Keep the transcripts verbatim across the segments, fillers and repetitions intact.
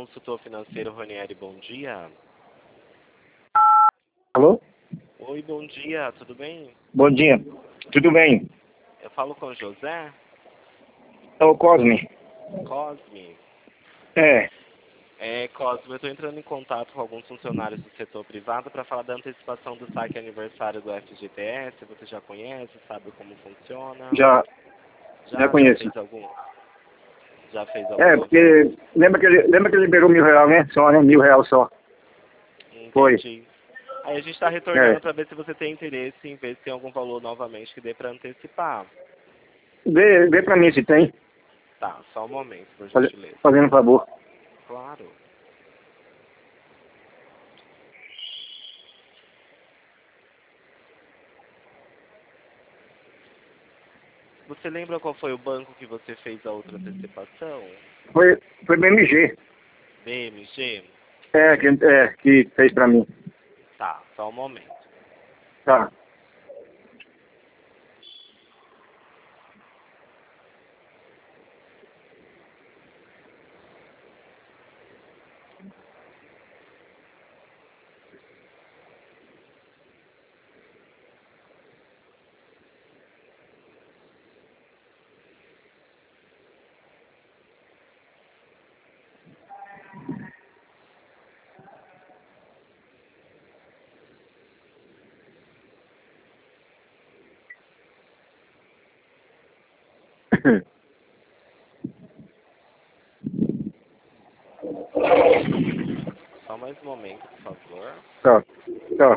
consultor financeiro Ronieri, bom dia. Alô? Oi, bom dia, tudo bem? Bom dia. Tudo bem? Eu falo com o José É o Cosme. Cosme. É. É, Cosme, eu estou entrando em contato com alguns funcionários do setor privado para falar da antecipação do saque aniversário do F G T S. Você já conhece, sabe como funciona? Já, Já, já conheço. fez algum? Já fez É, alguma vez? porque lembra que, ele, lembra que ele liberou mil real, né? Só, né? Mil real só. Foi. Entendi. Aí a gente está retornando É. para ver se você tem interesse em ver se tem algum valor novamente que dê para antecipar. Vê, vê pra mim se tem. Tá, só um momento, por Faz- gentileza. Fazendo um favor. Claro. Você lembra qual foi o banco que você fez a outra antecipação? Foi, foi B M G. B M G? É, que, é, que fez pra mim. Tá, só um momento. Tá. Só mais um momento, por favor. Tá. Tá.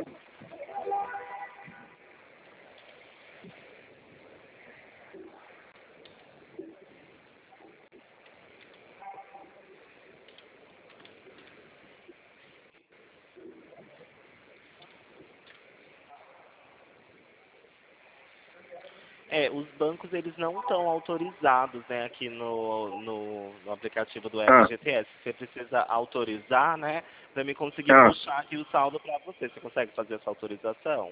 É, os bancos eles não estão autorizados, né, aqui no, no, no aplicativo do Ah. F G T S. Você precisa autorizar, né, para me conseguir Ah. puxar aqui o saldo para você. Você consegue fazer essa autorização?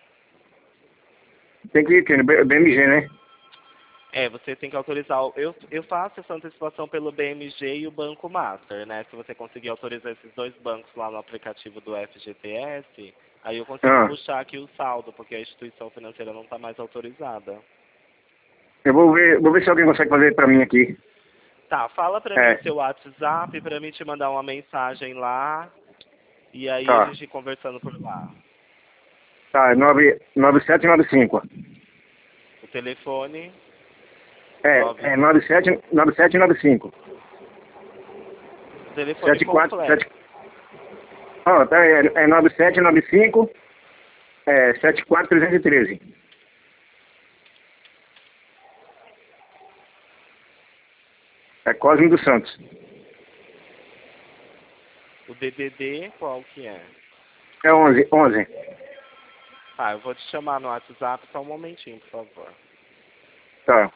Tem que ir, no B M G, né? É, você tem que autorizar. o- Eu, eu faço essa antecipação pelo B M G e o Banco Master, né? Se você conseguir autorizar esses dois bancos lá no aplicativo do F G T S, aí eu consigo Ah. puxar aqui o saldo, porque a instituição financeira não está mais autorizada. Eu vou ver, vou ver se alguém consegue fazer pra mim aqui. Tá, fala pra mim É. o seu WhatsApp pra mim te mandar uma mensagem lá e aí a Tá. gente conversando por lá. Tá, nove nove sete nove cinco. O telefone É, nove é nove sete nove sete nove cinco. o telefone sete quatro completo. sete. Ó, tá, é, é nove sete nove cinco, é sete quatro três um três. É Cosme dos Santos. O D D D qual que é? É onze onze. Tá, eu vou te chamar no WhatsApp só um momentinho, por favor. Tá.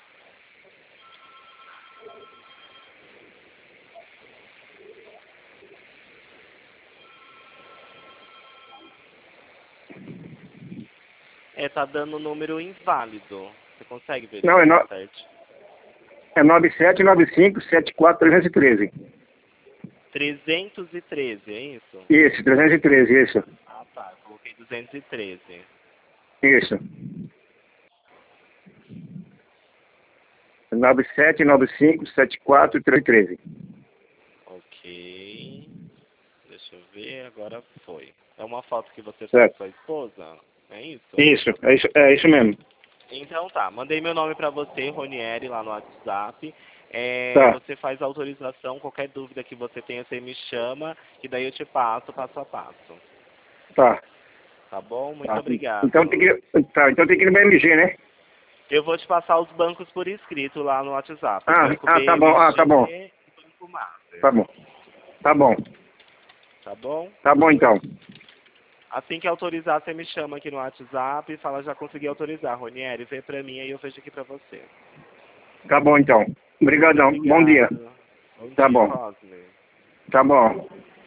É, tá dando um número inválido. Você consegue Não, é, verificar no, certo? é nove sete nove cinco, sete quatro três um três. trezentos e treze, é isso? Isso, trezentos e treze, isso. Ah, tá. Eu coloquei duzentos e treze. Isso. nove sete nove cinco, sete quatro três um três. Ok. Deixa eu ver, agora foi. É uma foto que você fez Certo. com sua esposa? É isso? Isso, é isso, é isso mesmo. Então tá, mandei meu nome pra você, Ronieri, lá no WhatsApp. É, Tá. você faz a autorização, qualquer dúvida que você tenha, você me chama, e daí eu te passo passo a passo. Tá. Tá bom? Muito Tá. obrigado. Então tem que, tá, então tem que ir no B M G, né? Eu vou te passar os bancos por escrito lá no WhatsApp. O Ah, banco ah, tá bom, ah, B M G tá bom. e o Banco Master. Tá bom. Tá bom. Tá bom? Tá bom então. Assim que autorizar, você me chama aqui no WhatsApp e fala, já consegui autorizar, Ronieri, vê pra mim aí eu vejo aqui pra você. Tá bom então. Muito Obrigadão. Bom dia. obrigado. Bom Tá dia, bom. Cosme. Tá bom.